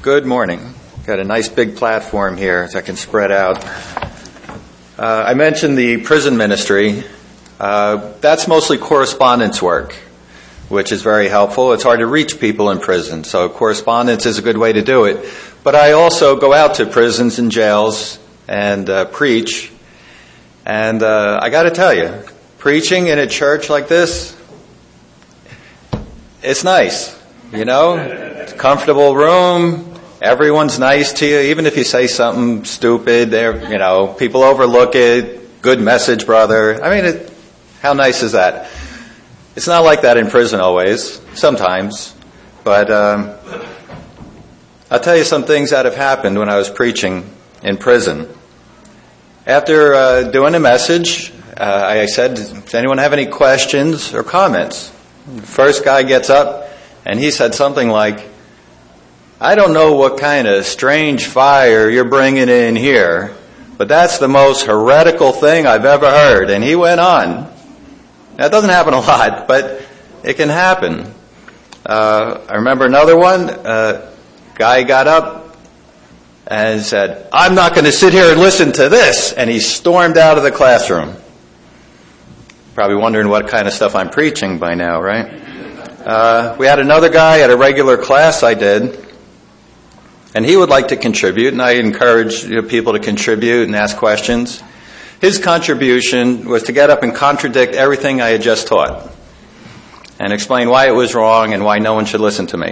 Good morning. Got a nice big platform here so I can spread out. I mentioned the prison ministry. That's mostly correspondence work, which is very helpful. It's hard to reach people in prison, so correspondence is a good way to do it. But I also go out to prisons and jails and preach. And I got to tell you, preaching in a church like this, it's nice, you know? It's a comfortable room. Everyone's nice to you, even if you say something stupid. People overlook it. Good message, brother. I mean, how nice is that? It's not like that in prison always. Sometimes, but I'll tell you some things that have happened when I was preaching in prison. After doing a message, I said, "Does anyone have any questions or comments?" The first guy gets up, and he said something like, "I don't know what kind of strange fire you're bringing in here, but that's the most heretical thing I've ever heard." And he went on. Now, it doesn't happen a lot, but it can happen. I remember another one. Guy got up and said, "I'm not going to sit here and listen to this." And he stormed out of the classroom. Probably wondering what kind of stuff I'm preaching by now, right? We had another guy at a regular class I did. And he would like to contribute, and I encourage people to contribute and ask questions. His contribution was to get up and contradict everything I had just taught and explain why it was wrong and why no one should listen to me.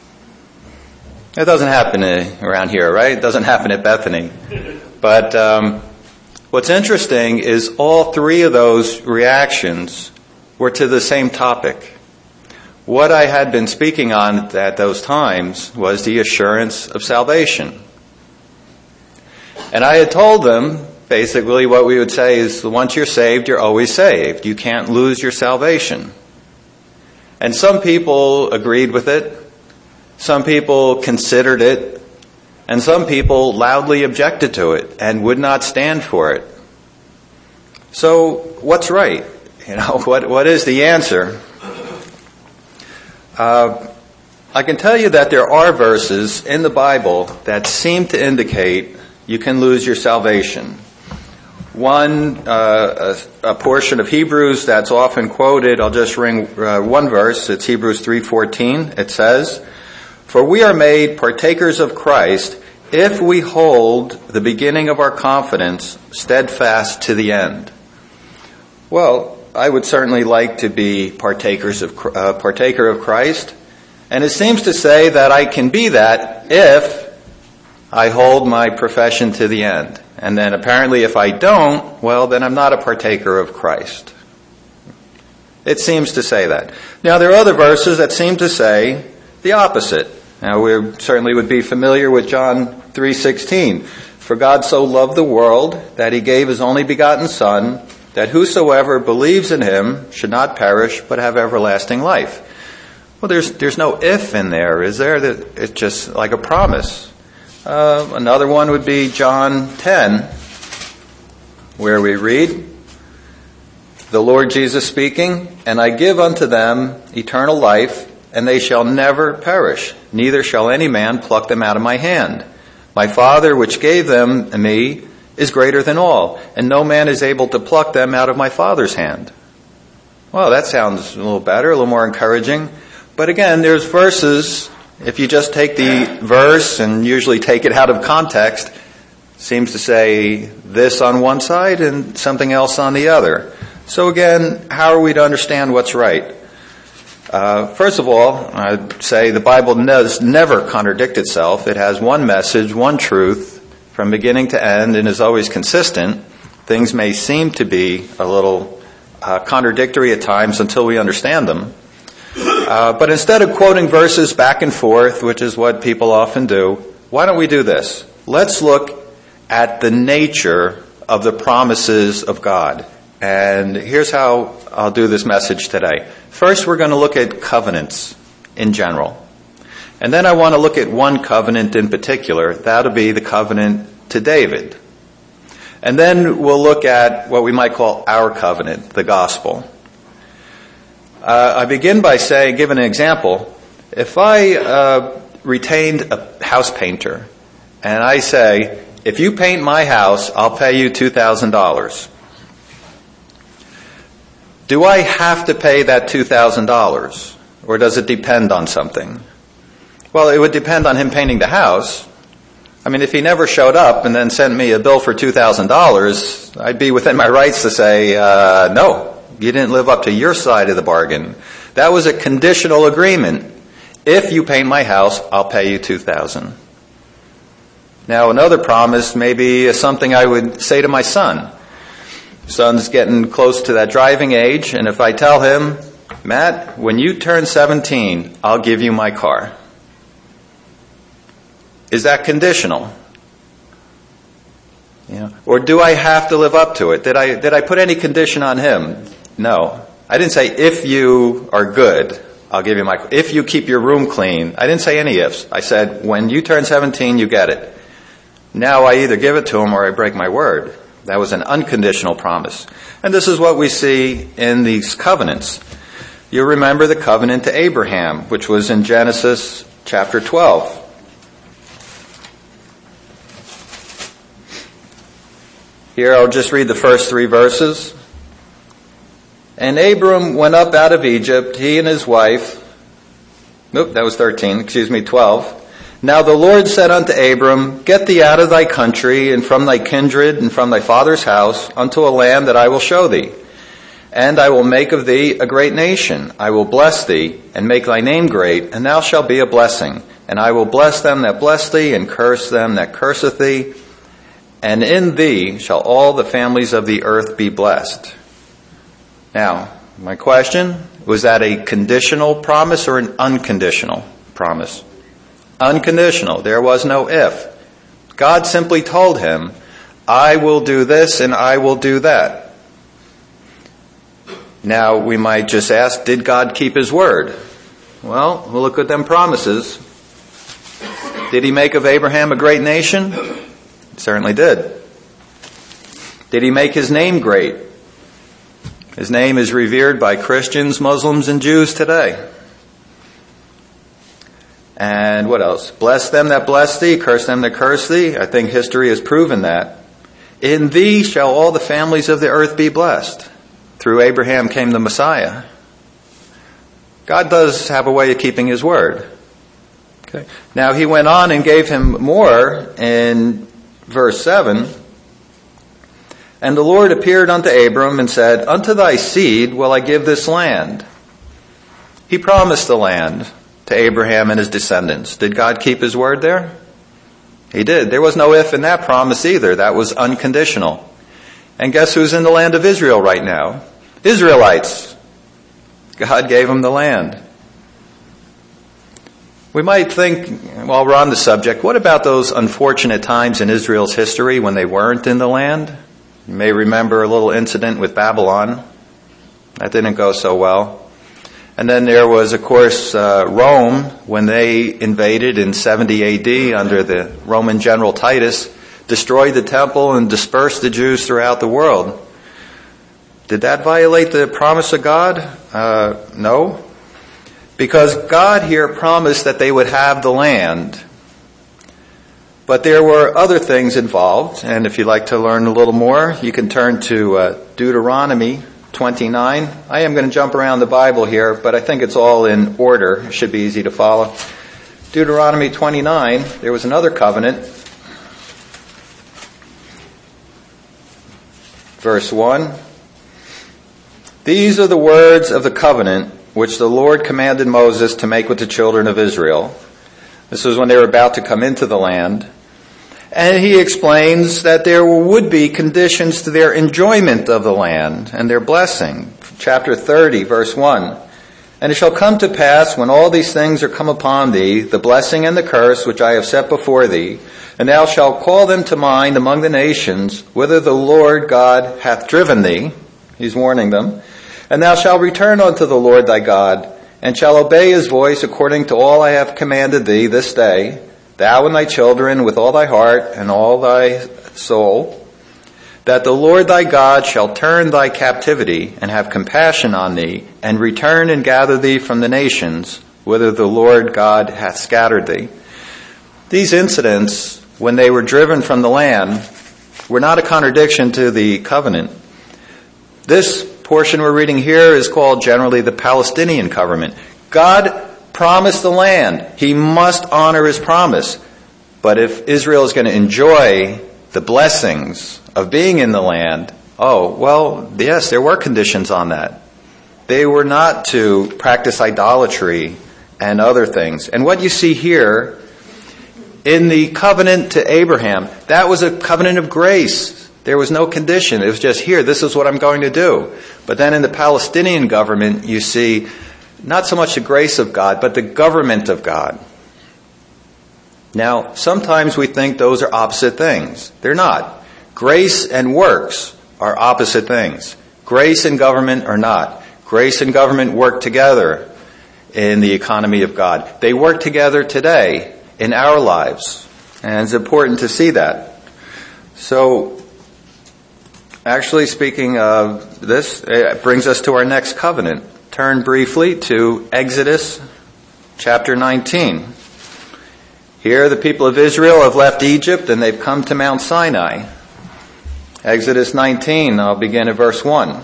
It doesn't happen around here, right? It doesn't happen at Bethany. But what's interesting is all three of those reactions were to the same topic. What I had been speaking on at those times was the assurance of salvation. And I had told them, basically what we would say is, once you're saved, you're always saved. You can't lose your salvation. And some people agreed with it. Some people considered it. And some people loudly objected to it and would not stand for it. So what's right? What is the answer? I can tell you that there are verses in the Bible that seem to indicate you can lose your salvation. One, a portion of Hebrews that's often quoted, I'll just read one verse. It's Hebrews 3:14. It says, "For we are made partakers of Christ if we hold the beginning of our confidence steadfast to the end." Well, I would certainly like to be partaker of Christ, and it seems to say that I can be that if I hold my profession to the end. And then apparently if I don't, well, then I'm not a partaker of Christ. It seems to say that. Now, there are other verses that seem to say the opposite. Now, we certainly would be familiar with John 3:16. "For God so loved the world that he gave his only begotten Son, that whosoever believes in him should not perish but have everlasting life." Well, there's no if in there, is there? It's just like a promise. Another one would be John 10, where we read, the Lord Jesus speaking, "And I give unto them eternal life, and they shall never perish, neither shall any man pluck them out of my hand. My Father which gave them me is greater than all, and no man is able to pluck them out of my Father's hand." Well, that sounds a little better, a little more encouraging. But again, there's verses, if you just take the verse and usually take it out of context, seems to say this on one side and something else on the other. So again, how are we to understand what's right? First of all, I'd say the Bible does never contradict itself. It has one message, one truth, from beginning to end, and is always consistent. Things may seem to be a little contradictory at times until we understand them. But instead of quoting verses back and forth, which is what people often do, why don't we do this? Let's look at the nature of the promises of God. And here's how I'll do this message today. First, we're going to look at covenants in general. And then I want to look at one covenant in particular. That'll be the covenant to David. And then we'll look at what we might call our covenant, the gospel. I begin by giving an example. If I retained a house painter, and I say, if you paint my house, I'll pay you $2,000. Do I have to pay that $2,000, or does it depend on something? Well, it would depend on him painting the house. I mean, if he never showed up and then sent me a bill for $2,000, I'd be within my rights to say, no, you didn't live up to your side of the bargain. That was a conditional agreement. If you paint my house, I'll pay you $2,000. Now, another promise may be something I would say to my son. Son's getting close to that driving age, and if I tell him, Matt, when you turn 17, I'll give you my car. Is that conditional? Or do I have to live up to it? Did I put any condition on him? No. I didn't say, if you are good, I'll give you my car. If you keep your room clean. I didn't say any ifs. I said, when you turn 17, you get it. Now I either give it to him or I break my word. That was an unconditional promise. And this is what we see in these covenants. You remember the covenant to Abraham, which was in Genesis chapter 12. Here I'll just read the first 3 verses. And Abram went up out of Egypt, he and his wife. Nope, that was 12. Now the Lord said unto Abram, get thee out of thy country, and from thy kindred, and from thy father's house, unto a land that I will show thee. And I will make of thee a great nation. I will bless thee, and make thy name great, and thou shalt be a blessing. And I will bless them that bless thee, and curse them that curseth thee. And in thee shall all the families of the earth be blessed. Now, my question, was that a conditional promise or an unconditional promise? Unconditional. There was no if. God simply told him, I will do this and I will do that. Now, we might just ask, did God keep his word? Well, we'll look at them promises. Did he make of Abraham a great nation? He certainly did. Did he make his name great? His name is revered by Christians, Muslims, and Jews today. And what else? Bless them that bless thee, curse them that curse thee. I think history has proven that. In thee shall all the families of the earth be blessed. Through Abraham came the Messiah. God does have a way of keeping his word. Okay. Now he went on and gave him more in verse 7. And the Lord appeared unto Abram and said, unto thy seed will I give this land. He promised the land to Abraham and his descendants. Did God keep his word there? He did. There was no if in that promise either. That was unconditional. And guess who's in the land of Israel right now? Israelites. God gave them the land. We might think, while we're on the subject, what about those unfortunate times in Israel's history when they weren't in the land? You may remember a little incident with Babylon. That didn't go so well. And then there was, of course, Rome, when they invaded in 70 AD under the Roman general Titus, destroyed the temple and dispersed the Jews throughout the world. Did that violate the promise of God? No. Because God here promised that they would have the land. But there were other things involved, and if you'd like to learn a little more, you can turn to Deuteronomy 29. I am going to jump around the Bible here, but I think it's all in order. It should be easy to follow. Deuteronomy 29, there was another covenant. Verse 1. These are the words of the covenant which the Lord commanded Moses to make with the children of Israel. This was when they were about to come into the land. And he explains that there would be conditions to their enjoyment of the land and their blessing. Chapter 30, verse 1. And it shall come to pass, when all these things are come upon thee, the blessing and the curse which I have set before thee, and thou shalt call them to mind among the nations, whither the Lord God hath driven thee. He's warning them. And thou shalt return unto the Lord thy God, and shall obey his voice according to all I have commanded thee this day, thou and thy children with all thy heart and all thy soul, that the Lord thy God shall turn thy captivity and have compassion on thee, and return and gather thee from the nations, whither the Lord God hath scattered thee. These incidents, when they were driven from the land, were not a contradiction to the covenant. This portion we're reading here is called generally the Palestinian covenant. God promised the land. He must honor his promise. But if Israel is going to enjoy the blessings of being in the land, yes, there were conditions on that. They were not to practice idolatry and other things. And what you see here in the covenant to Abraham, that was a covenant of grace. There was no condition. It was just, here, this is what I'm going to do. But then in the Palestinian government, you see not so much the grace of God, but the government of God. Now, sometimes we think those are opposite things. They're not. Grace and works are opposite things. Grace and government are not. Grace and government work together in the economy of God. They work together today in our lives. And it's important to see that. So, actually speaking of this, it brings us to our next covenant. Turn briefly to Exodus chapter 19. Here the people of Israel have left Egypt and they've come to Mount Sinai. Exodus 19, I'll begin at verse 1.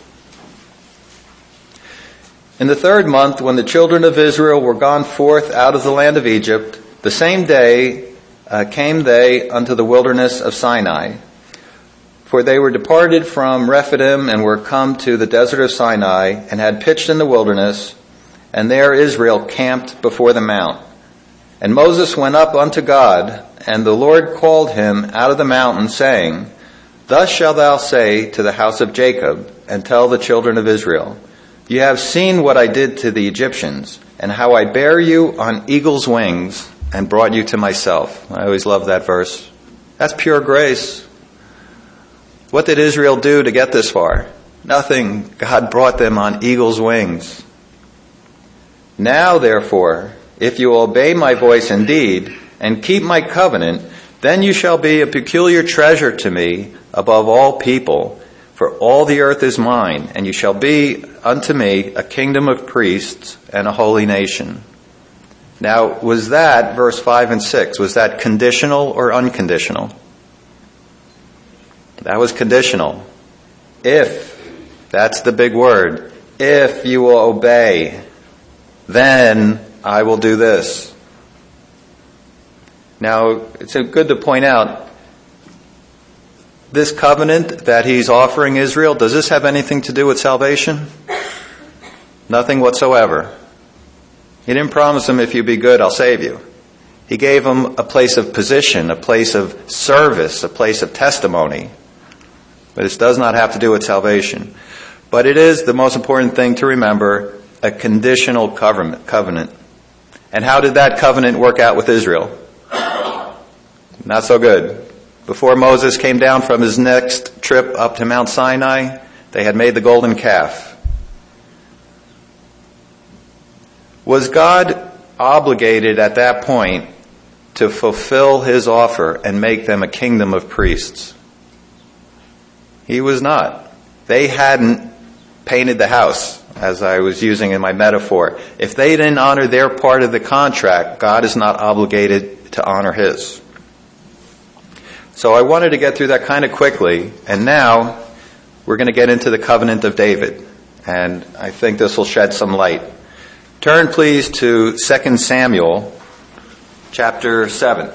In the 3rd month, when the children of Israel were gone forth out of the land of Egypt, the same day came they unto the wilderness of Sinai. For they were departed from Rephidim and were come to the desert of Sinai and had pitched in the wilderness, and there Israel camped before the mount. And Moses went up unto God, and the Lord called him out of the mountain, saying, Thus shalt thou say to the house of Jacob, and tell the children of Israel, You have seen what I did to the Egyptians, and how I bare you on eagle's wings, and brought you to myself. I always love that verse. That's pure grace. What did Israel do to get this far? Nothing. God brought them on eagle's wings. Now, therefore, if you obey my voice indeed, and keep my covenant, then you shall be a peculiar treasure to me above all people, for all the earth is mine, and you shall be unto me a kingdom of priests and a holy nation. Now, was that, verse 5 and 6, was that conditional or unconditional? That was conditional. If, that's the big word, if you will obey, then I will do this. Now, it's good to point out, this covenant that he's offering Israel, does this have anything to do with salvation? Nothing whatsoever. He didn't promise them, if you be good, I'll save you. He gave them a place of position, a place of service, a place of testimony. But this does not have to do with salvation. But it is the most important thing to remember, a conditional covenant. And how did that covenant work out with Israel? Not so good. Before Moses came down from his next trip up to Mount Sinai, they had made the golden calf. Was God obligated at that point to fulfill his offer and make them a kingdom of priests? He was not. They hadn't painted the house, as I was using in my metaphor. If they didn't honor their part of the contract, God is not obligated to honor his. So I wanted to get through that kind of quickly, and now we're going to get into the covenant of David, and I think this will shed some light. Turn please to 2 Samuel chapter 7.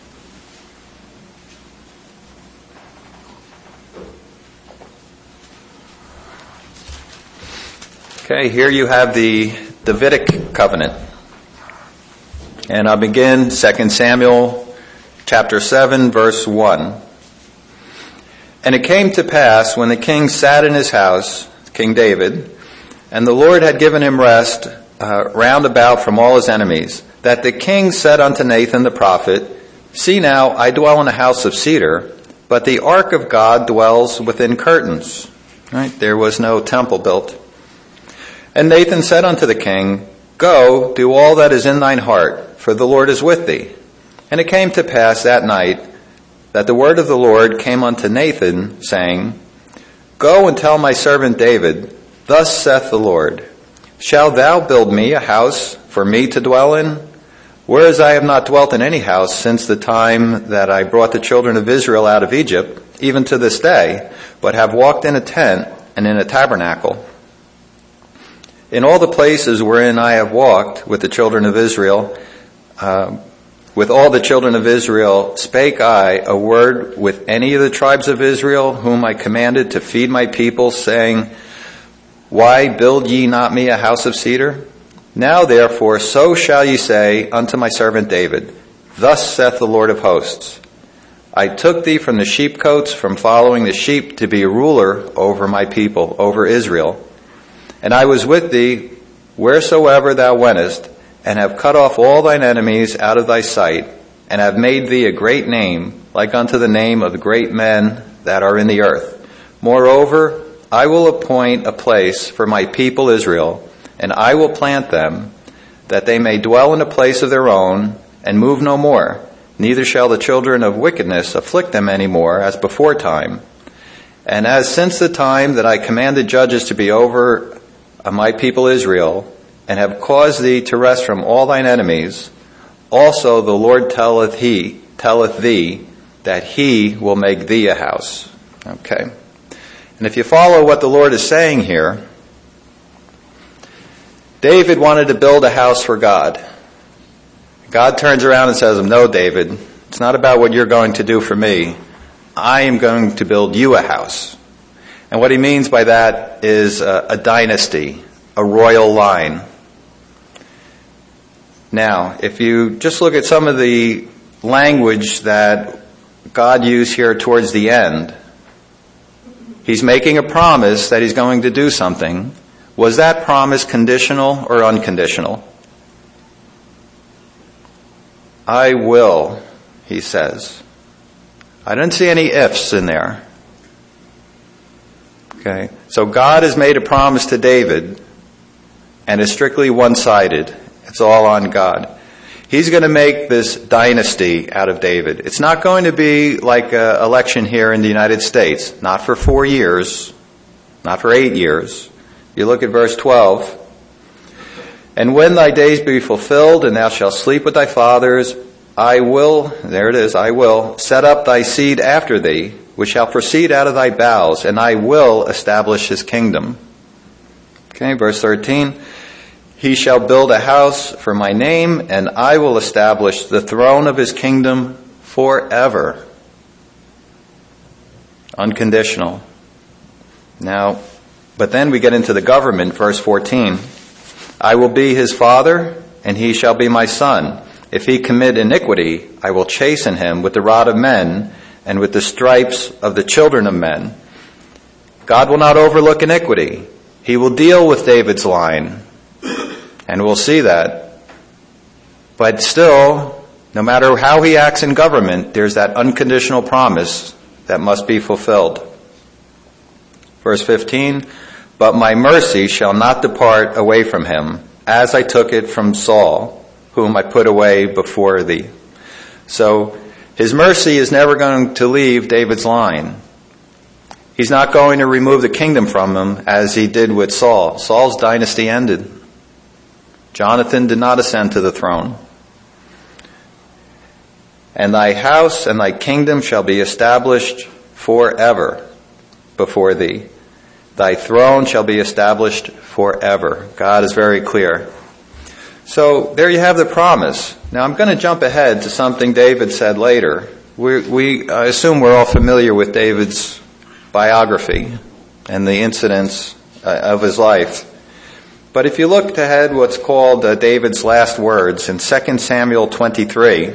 Okay, here you have the Davidic covenant. And I'll begin 2 Samuel chapter 7, verse 1. And it came to pass, when the king sat in his house, King David, and the Lord had given him rest round about from all his enemies, that the king said unto Nathan the prophet, See now, I dwell in a house of cedar, but the ark of God dwells within curtains. Right? There was no temple built. And Nathan said unto the king, Go, do all that is in thine heart, for the Lord is with thee. And it came to pass that night that the word of the Lord came unto Nathan, saying, Go and tell my servant David, Thus saith the Lord, Shalt thou build me a house for me to dwell in? Whereas I have not dwelt in any house since the time that I brought the children of Israel out of Egypt, even to this day, but have walked in a tent and in a tabernacle. In all the places wherein I have walked with the children of Israel, with all the children of Israel, spake I a word with any of the tribes of Israel, whom I commanded to feed my people, saying, Why build ye not me a house of cedar? Now therefore, so shall ye say unto my servant David, Thus saith the Lord of hosts, I took thee from the sheepcotes, from following the sheep, to be a ruler over my people, over Israel. And I was with thee wheresoever thou wentest, and have cut off all thine enemies out of thy sight, and have made thee a great name, like unto the name of the great men that are in the earth. Moreover, I will appoint a place for my people Israel, and I will plant them, that they may dwell in a place of their own, and move no more. Neither shall the children of wickedness afflict them any more, as before time. And as since the time that I commanded judges to be over my people Israel, and have caused thee to rest from all thine enemies, also the Lord telleth thee that he will make thee a house. Okay. And if you follow what the Lord is saying here, David wanted to build a house for God. God turns around and says, No, David, it's not about what you're going to do for me. I am going to build you a house. And what he means by that is a dynasty, a royal line. Now, if you just look at some of the language that God used here towards the end, he's making a promise that he's going to do something. Was that promise conditional or unconditional? I will, he says. I didn't see any ifs in there. Okay, so God has made a promise to David, and it's strictly one-sided. It's all on God. He's going to make this dynasty out of David. It's not going to be like an election here in the United States. Not for 4 years. Not for 8 years. You look at verse 12. And when thy days be fulfilled, and thou shalt sleep with thy fathers, I will set up thy seed after thee, which shall proceed out of thy bowels, and I will establish his kingdom. Okay, verse 13. He shall build a house for my name, and I will establish the throne of his kingdom forever. Unconditional. Now, but then we get into the government, verse 14. I will be his father, and he shall be my son. If he commit iniquity, I will chasten him with the rod of men, and with the stripes of the children of men. God will not overlook iniquity. He will deal with David's line. And we'll see that. But still, no matter how he acts in government, there's that unconditional promise that must be fulfilled. Verse 15, But my mercy shall not depart away from him, as I took it from Saul, whom I put away before thee. So his mercy is never going to leave David's line. He's not going to remove the kingdom from him as he did with Saul. Saul's dynasty ended. Jonathan did not ascend to the throne. And thy house and thy kingdom shall be established forever before thee. Thy throne shall be established forever. God is very clear. So there you have the promise. Now I'm going to jump ahead to something David said later. I assume we're all familiar with David's biography and the incidents of his life. But if you look ahead, what's called David's last words in 2 Samuel 23,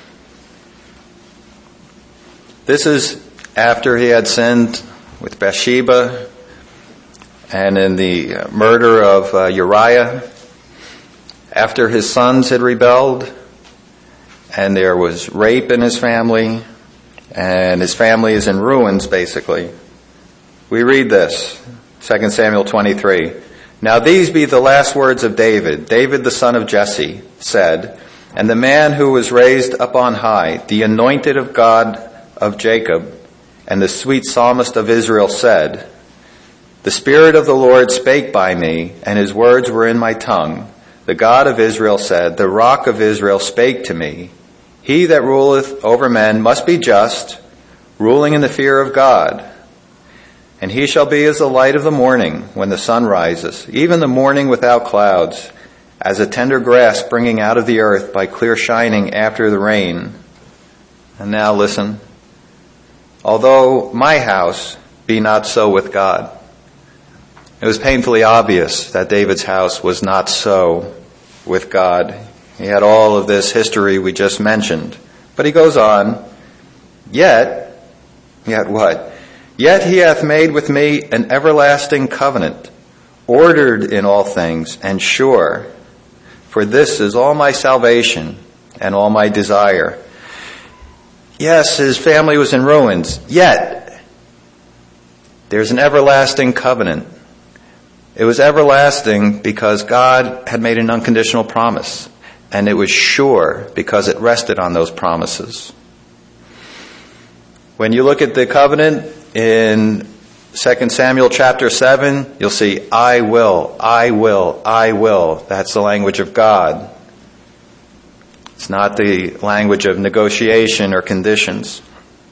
this is after he had sinned with Bathsheba and in the murder of Uriah, after his sons had rebelled, and there was rape in his family, and his family is in ruins, basically. We read this, 2 Samuel 23. Now these be the last words of David. David the son of Jesse said, And the man who was raised up on high, the anointed of God of Jacob, and the sweet psalmist of Israel said, The Spirit of the Lord spake by me, and his words were in my tongue. the God of Israel said, the Rock of Israel spake to me, he that ruleth over men must be just, ruling in the fear of God. And he shall be as the light of the morning when the sun rises, even the morning without clouds, as a tender grass springing out of the earth by clear shining after the rain. And now listen. Although my house be not so with God. It was painfully obvious that David's house was not so with God. He had all of this history we just mentioned. But he goes on, Yet what? Yet he hath made with me an everlasting covenant, ordered in all things and sure. For this is all my salvation and all my desire. Yes, his family was in ruins, yet there's an everlasting covenant. It was everlasting because God had made an unconditional promise, and it was sure because it rested on those promises. When you look at the covenant in 2 Samuel chapter 7, you'll see, I will, I will, I will. That's the language of God. It's not the language of negotiation or conditions.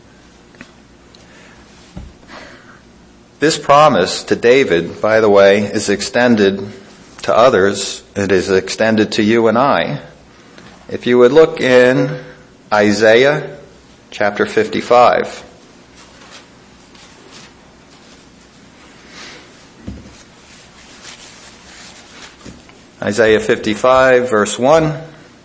This promise to David, by the way, is extended to others. It is extended to you and I. If you would look in Isaiah chapter 55. Isaiah 55, verse 1.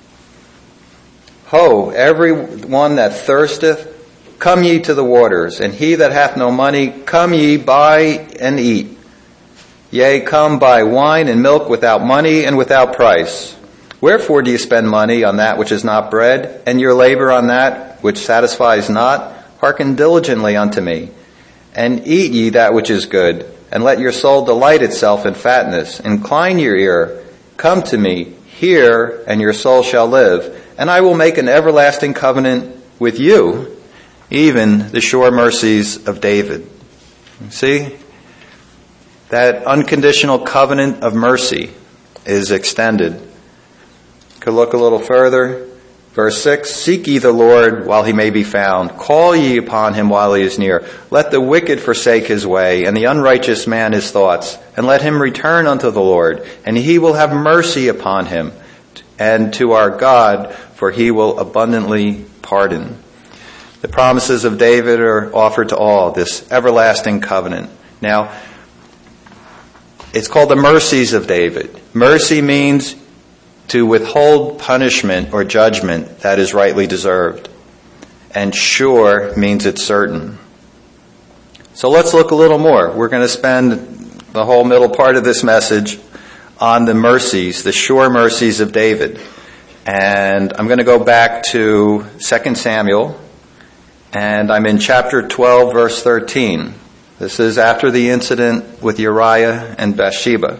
Ho, every one that thirsteth, come ye to the waters, and he that hath no money, come ye, buy and eat. Yea, come buy wine and milk without money and without price. Wherefore do ye spend money on that which is not bread, and your labor on that which satisfies not? Hearken diligently unto me, and eat ye that which is good, and let your soul delight itself in fatness. Incline your ear, come to me, hear, and your soul shall live. And I will make an everlasting covenant with you, even the sure mercies of David. See? That unconditional covenant of mercy is extended. Could look a little further. Verse 6, Seek ye the Lord while he may be found. Call ye upon him while he is near. Let the wicked forsake his way, and the unrighteous man his thoughts. And let him return unto the Lord, and he will have mercy upon him. And to our God, for he will abundantly pardon. The promises of David are offered to all, this everlasting covenant. Now, it's called the mercies of David. Mercy means to withhold punishment or judgment that is rightly deserved. And sure means it's certain. So let's look a little more. We're going to spend the whole middle part of this message on the mercies, the sure mercies of David. And I'm going to go back to 2 Samuel, and I'm in chapter 12, verse 13. This is after the incident with Uriah and Bathsheba.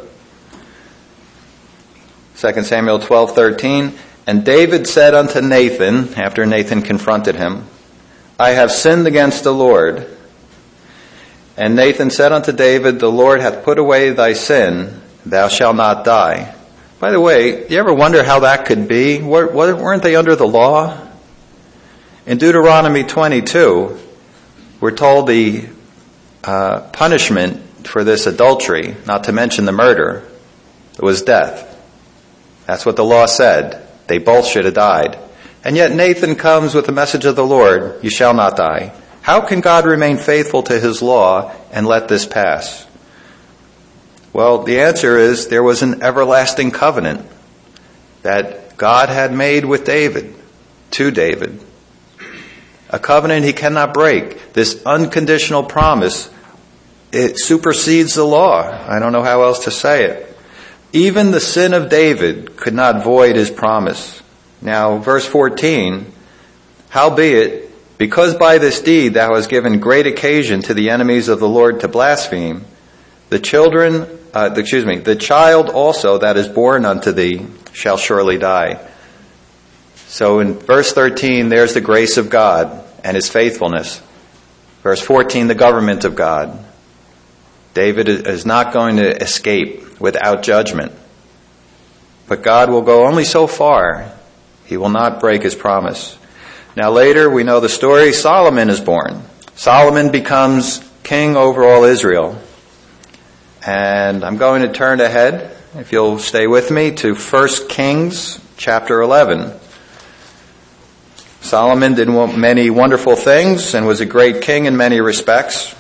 2 Samuel 12:13, And David said unto Nathan, after Nathan confronted him, I have sinned against the Lord. And Nathan said unto David, The Lord hath put away thy sin, thou shalt not die. By the way, do you ever wonder how that could be? Weren't they under the law? In Deuteronomy 22, we're told the punishment for this adultery, not to mention the murder, was death. That's what the law said. They both should have died. And yet Nathan comes with the message of the Lord, you shall not die. How can God remain faithful to his law and let this pass? Well, the answer is there was an everlasting covenant that God had made with David, to David. A covenant he cannot break. This unconditional promise, it supersedes the law. I don't know how else to say it. Even the sin of David could not void his promise. Now, verse 14, Howbeit, because by this deed thou hast given great occasion to the enemies of the Lord to blaspheme, the child also that is born unto thee shall surely die. So in verse 13, there's the grace of God and his faithfulness. Verse 14, the government of God. David is not going to escape without judgment. But God will go only so far. He will not break his promise. Now later, we know the story. Solomon is born. Solomon becomes king over all Israel. And I'm going to turn ahead, if you'll stay with me, to 1 Kings chapter 11. Solomon did many wonderful things and was a great king in many respects.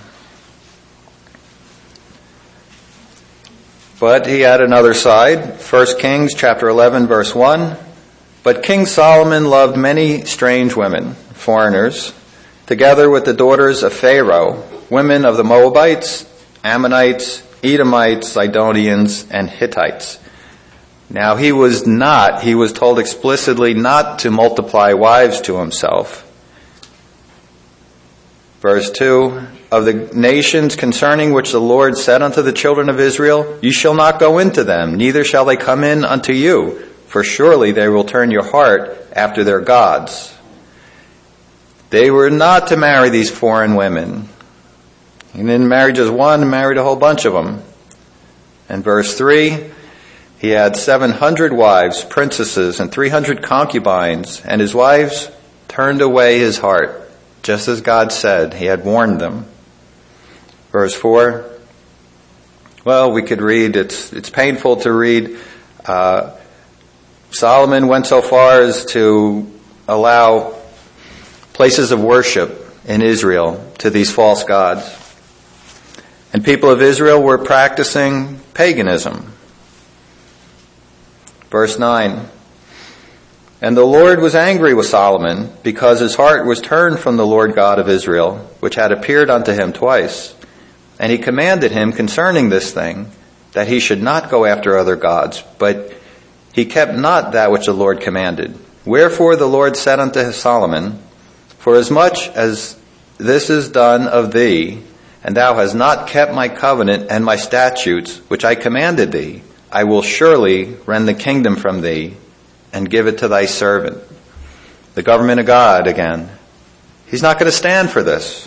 But he had another side. 1 Kings chapter 11 verse 1. But King Solomon loved many strange women, foreigners, together with the daughters of Pharaoh, women of the Moabites, Ammonites, Edomites, Sidonians, and Hittites. Now he was told explicitly not to multiply wives to himself. Verse 2, of the nations concerning which the Lord said unto the children of Israel, you shall not go into them, neither shall they come in unto you, for surely they will turn your heart after their gods. They were not to marry these foreign women. He didn't marry just one, he married a whole bunch of them. And verse 3, he had 700 wives, princesses, and 300 concubines, and his wives turned away his heart, just as God said. He had warned them. Verse 4, well, we could read, it's painful to read. Solomon went so far as to allow places of worship in Israel to these false gods. And people of Israel were practicing paganism. Verse 9, and the Lord was angry with Solomon because his heart was turned from the Lord God of Israel, which had appeared unto him twice. And he commanded him concerning this thing, that he should not go after other gods, but he kept not that which the Lord commanded. Wherefore the Lord said unto Solomon, forasmuch as this is done of thee, and thou hast not kept my covenant and my statutes, which I commanded thee, I will surely rend the kingdom from thee and give it to thy servant. The government of God again. He's not going to stand for this.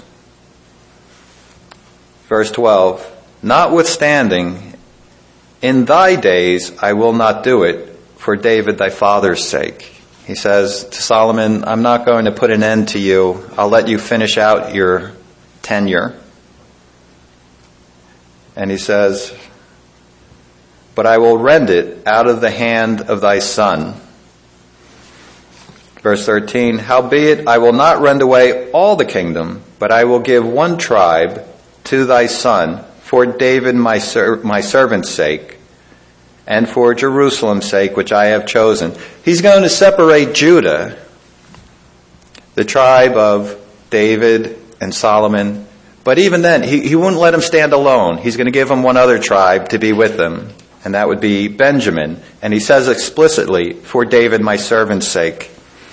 Verse 12, notwithstanding, in thy days I will not do it for David thy father's sake. He says to Solomon, I'm not going to put an end to you. I'll let you finish out your tenure. And he says, but I will rend it out of the hand of thy son. Verse 13, howbeit I will not rend away all the kingdom, but I will give one tribe to thy son for David my servant's sake, and for Jerusalem's sake, which I have chosen. He's going to separate Judah, the tribe of David and Solomon. But even then, he wouldn't let him stand alone. He's going to give him one other tribe to be with him, and that would be Benjamin. And he says explicitly, for David my servant's sake.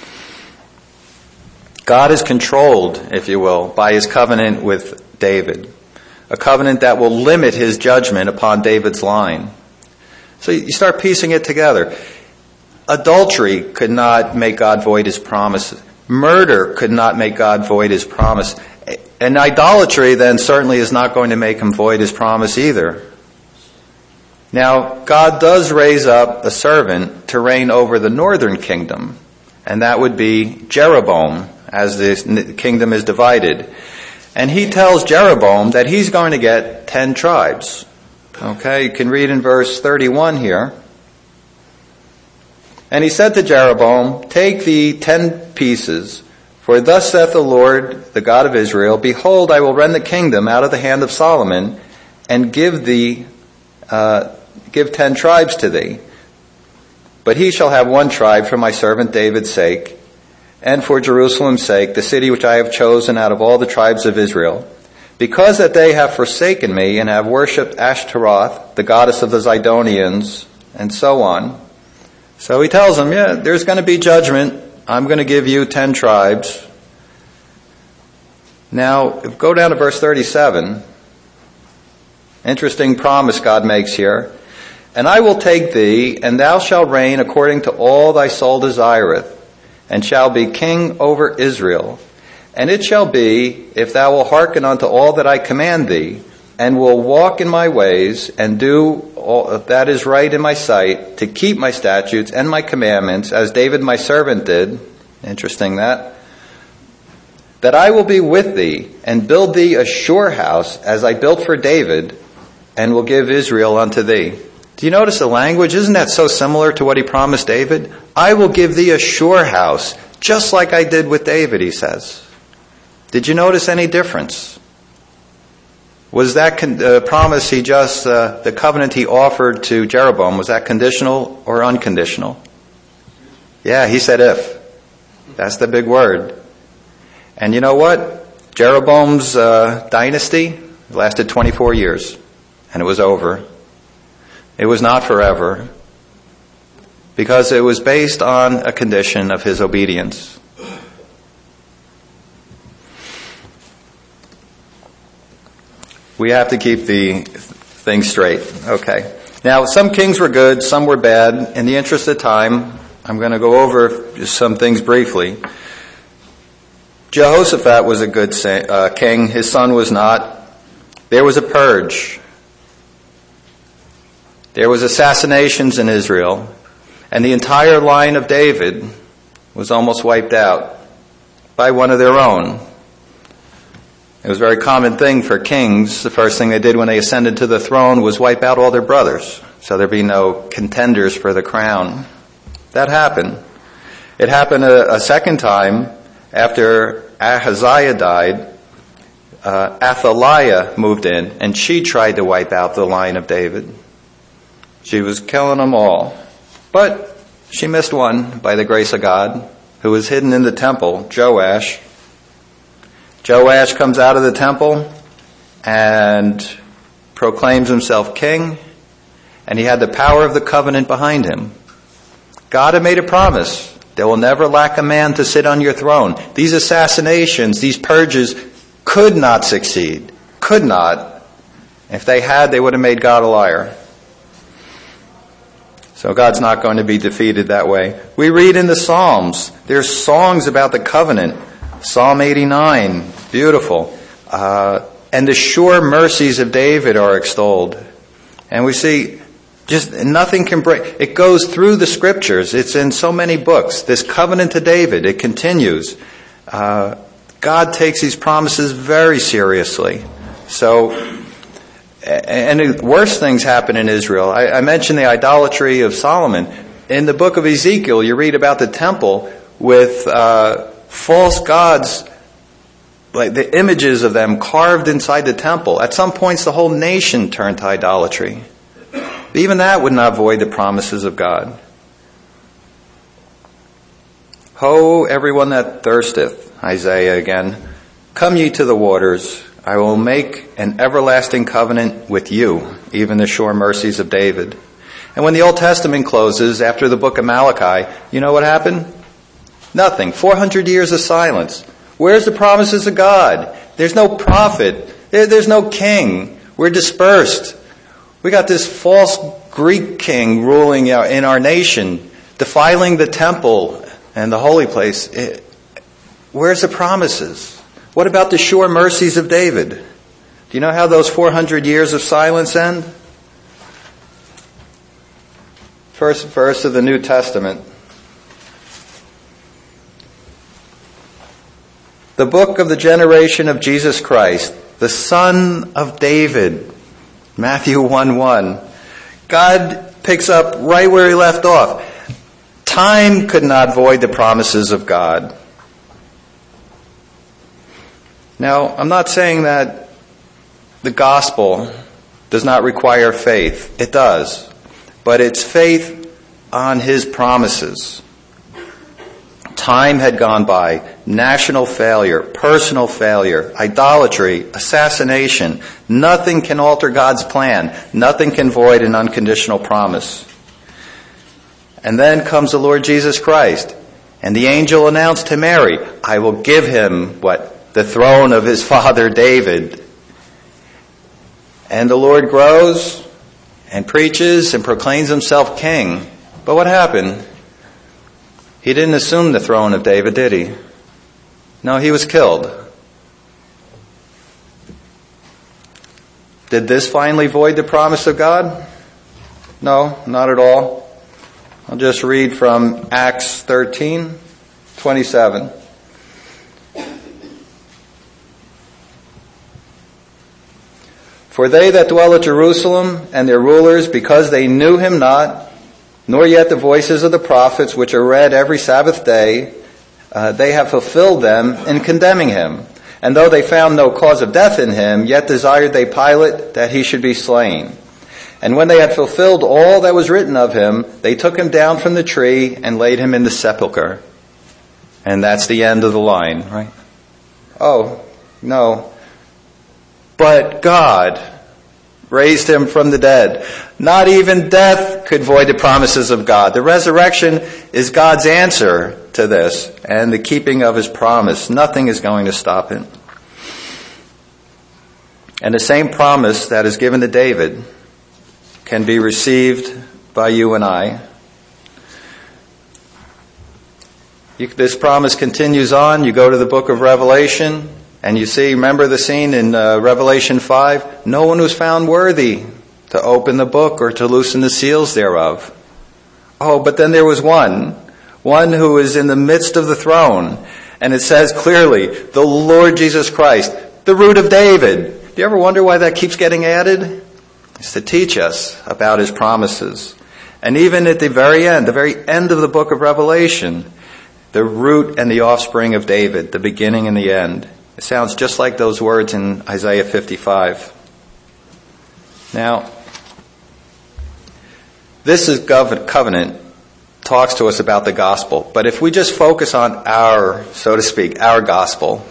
God is controlled, if you will, by his covenant with David. A covenant that will limit his judgment upon David's line. So you start piecing it together. Adultery could not make God void his promise. Murder could not make God void his promise. And idolatry then certainly is not going to make him void his promise either. Now, God does raise up a servant to reign over the northern kingdom, and that would be Jeroboam, as the kingdom is divided. And he tells Jeroboam that he's going to get 10 tribes. Okay, you can read in verse 31 here. And he said to Jeroboam, take thee 10 pieces, for thus saith the Lord, the God of Israel, behold, I will rend the kingdom out of the hand of Solomon, and give 10 tribes to thee. But he shall have one tribe for my servant David's sake, and for Jerusalem's sake, the city which I have chosen out of all the tribes of Israel, because that they have forsaken me and have worshipped Ashtaroth, the goddess of the Zidonians, and so on. So he tells them, yeah, there's going to be judgment. I'm going to give you 10 tribes. Now, go down to verse 37. Interesting promise God makes here. And I will take thee, and thou shalt reign according to all thy soul desireth, and shall be king over Israel. And it shall be, if thou wilt hearken unto all that I command thee, and will walk in my ways, and do that is right in my sight, to keep my statutes and my commandments, as David my servant did. Interesting that I will be with thee, and build thee a sure house, as I built for David, and will give Israel unto thee. Do you notice the language? Isn't that so similar to what he promised David? I will give thee a sure house, just like I did with David, he says. Did you notice any difference? Was that promise the covenant he offered to Jeroboam, was that conditional or unconditional? Yeah, he said if. That's the big word. And you know what? Jeroboam's dynasty lasted 24 years, and it was over. It was not forever, because it was based on a condition of his obedience. We have to keep the thing straight. Okay. Now, some kings were good, some were bad. In the interest of time, I'm going to go over just some things briefly. Jehoshaphat was a good king. His son was not. There was a purge. There was assassinations in Israel. And the entire line of David was almost wiped out by one of their own. It was a very common thing for kings. The first thing they did when they ascended to the throne was wipe out all their brothers, so there'd be no contenders for the crown. That happened. It happened a second time after Ahaziah died. Athaliah moved in, and she tried to wipe out the line of David. She was killing them all. But she missed one by the grace of God, who was hidden in the temple, Joash. Joash comes out of the temple and proclaims himself king, and he had the power of the covenant behind him. God had made a promise. There will never lack a man to sit on your throne. These assassinations, these purges could not succeed. Could not. If they had, they would have made God a liar. So God's not going to be defeated that way. We read in the Psalms, there's songs about the covenant. Psalm 89, beautiful. And the sure mercies of David are extolled. And we see just nothing can break. It goes through the scriptures. It's in so many books. This covenant to David, it continues. God takes these promises very seriously. So, and worse things happen in Israel. I mentioned the idolatry of Solomon. In the book of Ezekiel, you read about the temple with false gods, like the images of them carved inside the temple. At some points, the whole nation turned to idolatry. But even that would not void the promises of God. Ho, everyone that thirsteth, Isaiah again, come ye to the waters. I will make an everlasting covenant with you, even the sure mercies of David. And when the Old Testament closes, after the book of Malachi, you know what happened? Nothing. 400 years of silence. Where's the promises of God? There's no prophet. There's no king. We're dispersed. We got this false Greek king ruling in our nation, defiling the temple and the holy place. Where's the promises? What about the sure mercies of David? Do you know how those 400 years of silence end? First verse of the New Testament. The book of the generation of Jesus Christ, the son of David. Matthew 1:1. God picks up right where he left off. Time could not void the promises of God. Now, I'm not saying that the gospel does not require faith. It does. But it's faith on his promises. Time had gone by. National failure, personal failure, idolatry, assassination. Nothing can alter God's plan. Nothing can void an unconditional promise. And then comes the Lord Jesus Christ. And the angel announced to Mary, I will give him, the throne of his father David. And the Lord grows and preaches and proclaims himself king. But what happened? He didn't assume the throne of David, did he? No, he was killed. Did this finally void the promise of God? No, not at all. I'll just read from Acts 13:27. For they that dwell at Jerusalem and their rulers, because they knew him not, nor yet the voices of the prophets, which are read every Sabbath day, they have fulfilled them in condemning him. And though they found no cause of death in him, yet desired they Pilate that he should be slain. And when they had fulfilled all that was written of him, they took him down from the tree and laid him in the sepulchre. And that's the end of the line, right? Oh, no. But God raised him from the dead. Not even death could void the promises of God. The resurrection is God's answer to this and the keeping of his promise. Nothing is going to stop it. And the same promise that is given to David can be received by you and I. This promise continues on. You go to the book of Revelation and you see, remember the scene in Revelation 5? No one was found worthy to open the book or to loosen the seals thereof. Oh, but then there was one who is in the midst of the throne. And it says clearly, the Lord Jesus Christ, the root of David. Do you ever wonder why that keeps getting added? It's to teach us about his promises. And even at the very end of the book of Revelation, the root and the offspring of David, the beginning and the end. It sounds just like those words in Isaiah 55. Now, this is covenant, talks to us about the gospel. But if we just focus on our, so to speak, our gospel,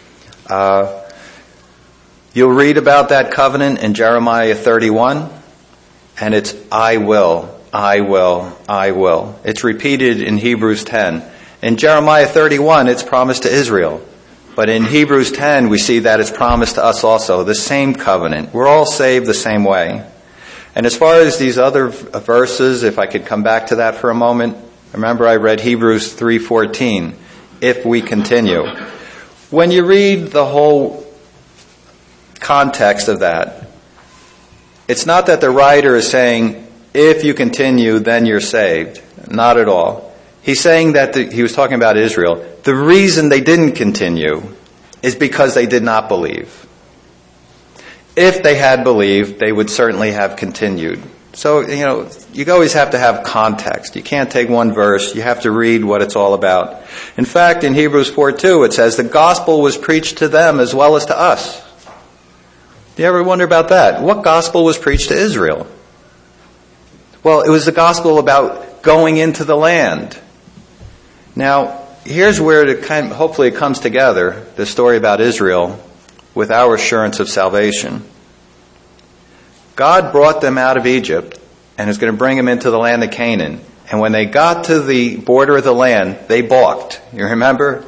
you'll read about that covenant in Jeremiah 31, and it's I will, I will, I will. It's repeated in Hebrews 10. In Jeremiah 31, it's promised to Israel. But in Hebrews 10, we see that it's promised to us also, the same covenant. We're all saved the same way. And as far as these other verses, if I could come back to that for a moment, remember I read Hebrews 3:14, if we continue. When you read the whole context of that, it's not that the writer is saying, if you continue, then you're saved. Not at all. He's saying that he was talking about Israel. The reason they didn't continue is because they did not believe. If they had believed, they would certainly have continued. So, you always have to have context. You can't take one verse. You have to read what it's all about. In fact, in Hebrews 4:2, it says, the gospel was preached to them as well as to us. Do you ever wonder about that? What gospel was preached to Israel? Well, it was the gospel about going into the land. Now, here's where hopefully it comes together, the story about Israel, with our assurance of salvation. God brought them out of Egypt and is going to bring them into the land of Canaan. And when they got to the border of the land, they balked. You remember?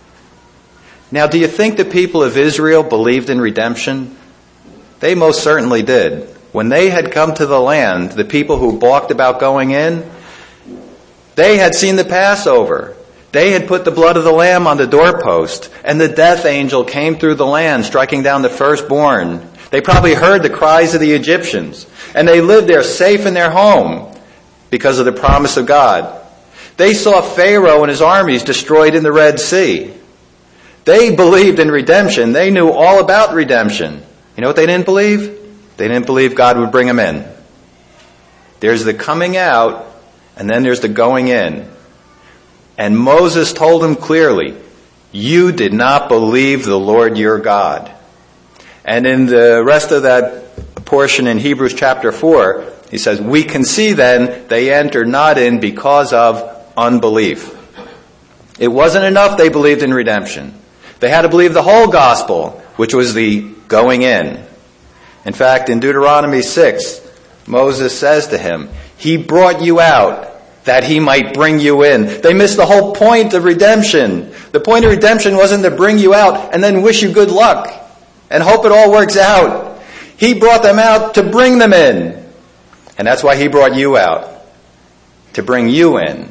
Now, do you think the people of Israel believed in redemption? They most certainly did. When they had come to the land, the people who balked about going in, they had seen the Passover. They had put the blood of the lamb on the doorpost, and the death angel came through the land, striking down the firstborn. They probably heard the cries of the Egyptians, and they lived there safe in their home because of the promise of God. They saw Pharaoh and his armies destroyed in the Red Sea. They believed in redemption. They knew all about redemption. You know what they didn't believe? They didn't believe God would bring them in. There's the coming out, and then there's the going in. And Moses told them clearly, you did not believe the Lord your God. And in the rest of that portion in Hebrews chapter 4, he says, we can see then they entered not in because of unbelief. It wasn't enough they believed in redemption. They had to believe the whole gospel, which was the going in. In fact, in Deuteronomy 6, Moses says to him, he brought you out that he might bring you in. They missed the whole point of redemption. The point of redemption wasn't to bring you out and then wish you good luck and hope it all works out. He brought them out to bring them in. And that's why he brought you out, to bring you in.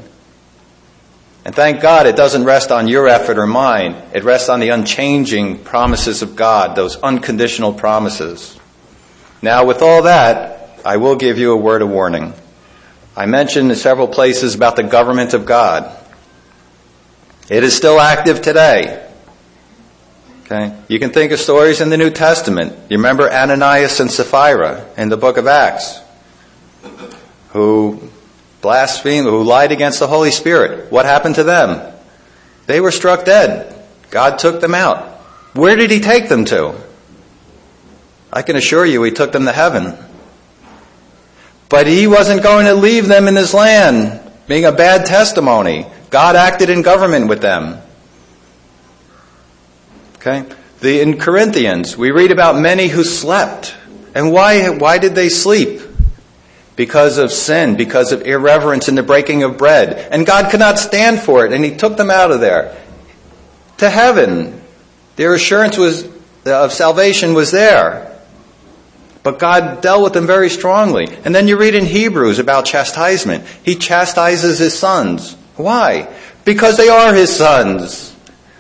And thank God it doesn't rest on your effort or mine. It rests on the unchanging promises of God, those unconditional promises. Now, with all that, I will give you a word of warning. I mentioned in several places about the government of God. It is still active today. Okay? You can think of stories in the New Testament. You remember Ananias and Sapphira in the book of Acts, who blasphemed, who lied against the Holy Spirit. What happened to them? They were struck dead. God took them out. Where did he take them to? I can assure you he took them to heaven. But he wasn't going to leave them in this land being a bad testimony. God acted in government with them. Okay? In Corinthians, we read about many who slept. And why did they sleep? Because of sin, because of irreverence in the breaking of bread. And God could not stand for it, and he took them out of there. To heaven. Their assurance of salvation was there. But God dealt with them very strongly. And then you read in Hebrews about chastisement. He chastises his sons. Why? Because they are his sons.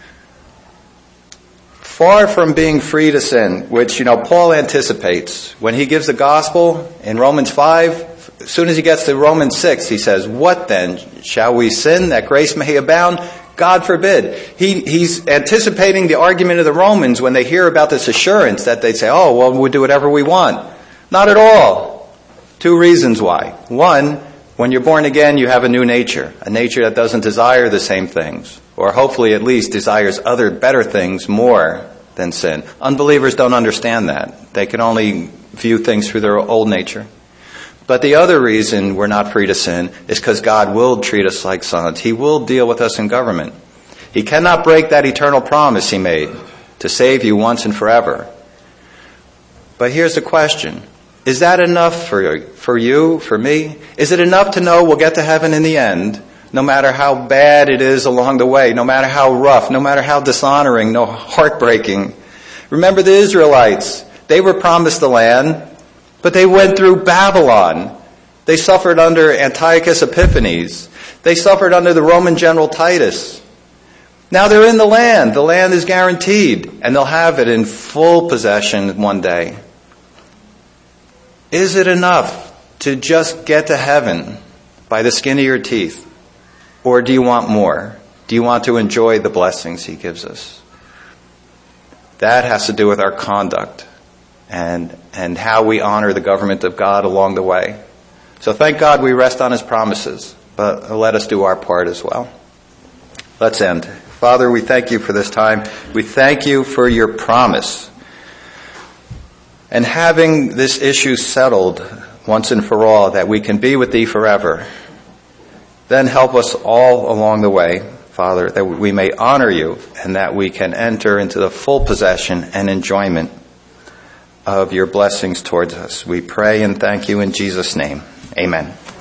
Far from being free to sin, which, Paul anticipates. When he gives the gospel in Romans 5, as soon as he gets to Romans 6, he says, "What then? Shall we sin that grace may abound? God forbid." He's anticipating the argument of the Romans when they hear about this assurance that they say, "Oh, well, we'll do whatever we want." Not at all. Two reasons why. One, when you're born again, you have a new nature, a nature that doesn't desire the same things, or hopefully at least desires other better things more than sin. Unbelievers don't understand that. They can only view things through their old nature. But the other reason we're not free to sin is because God will treat us like sons. He will deal with us in government. He cannot break that eternal promise he made to save you once and forever. But here's the question. Is that enough for you, for me? Is it enough to know we'll get to heaven in the end, no matter how bad it is along the way, no matter how rough, no matter how dishonoring, no heartbreaking? Remember the Israelites. They were promised the land, but they went through Babylon. They suffered under Antiochus Epiphanes. They suffered under the Roman general Titus. Now they're in the land. The land is guaranteed, and they'll have it in full possession one day. Is it enough to just get to heaven by the skin of your teeth? Or do you want more? Do you want to enjoy the blessings he gives us? That has to do with our conduct and how we honor the government of God along the way. So thank God we rest on his promises, but let us do our part as well. Let's end. Father, we thank you for this time. We thank you for your promise. And having this issue settled once and for all, that we can be with thee forever, then help us all along the way, Father, that we may honor you and that we can enter into the full possession and enjoyment of your blessings towards us. We pray and thank you in Jesus' name. Amen.